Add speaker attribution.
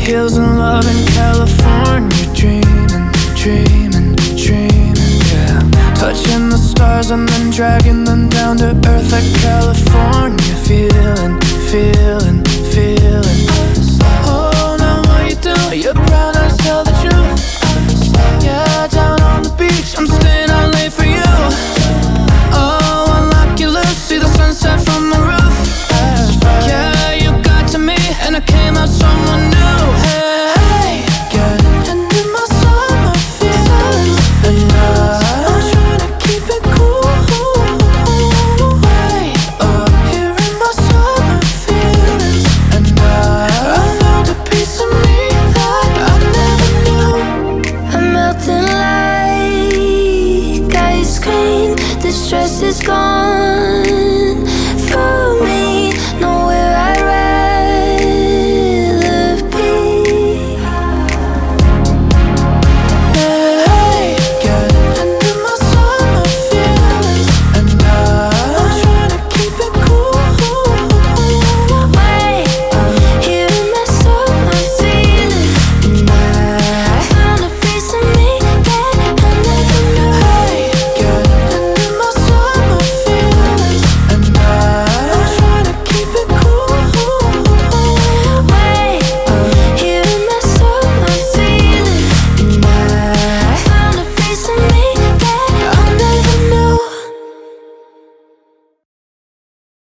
Speaker 1: Hills and love in California, dreaming, dreaming, dreaming, yeah. Touching the stars and then dragging them down to earth like California. Feeling, feeling, feeling. Oh, now what you do? Your brown eyes tell the truth. Yeah, down on the beach, I'm staying out late for you. Oh, unlock your lips, see the sunset from the roof. Yeah, you got to me, and I came out someone new.